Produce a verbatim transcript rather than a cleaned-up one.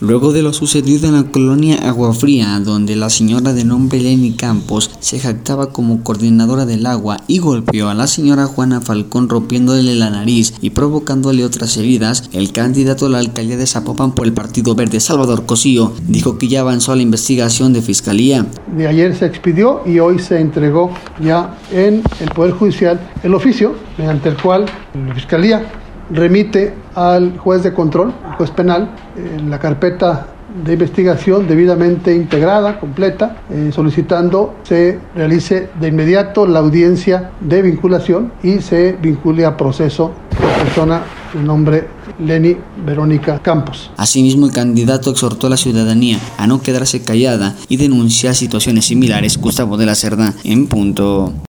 luego de lo sucedido en la colonia Agua Fría, donde la señora de nombre Leni Campos se jactaba como coordinadora del agua y golpeó a la señora Juana Falcón rompiéndole la nariz y provocándole otras heridas. El candidato a la alcaldía de Zapopan por el Partido Verde, Salvador Cosío, dijo que ya avanzó la investigación de Fiscalía. De ayer se expidió y hoy se entregó ya en el Poder Judicial el oficio mediante el cual la Fiscalía remite al juez de control, al juez penal, en la carpeta de investigación debidamente integrada, completa, eh, solicitando se realice de inmediato la audiencia de vinculación y se vincule a proceso la persona de nombre Leni Verónica Campos. Asimismo, el candidato exhortó a la ciudadanía a no quedarse callada y denunciar situaciones similares. Gustavo de la Cerda, en punto.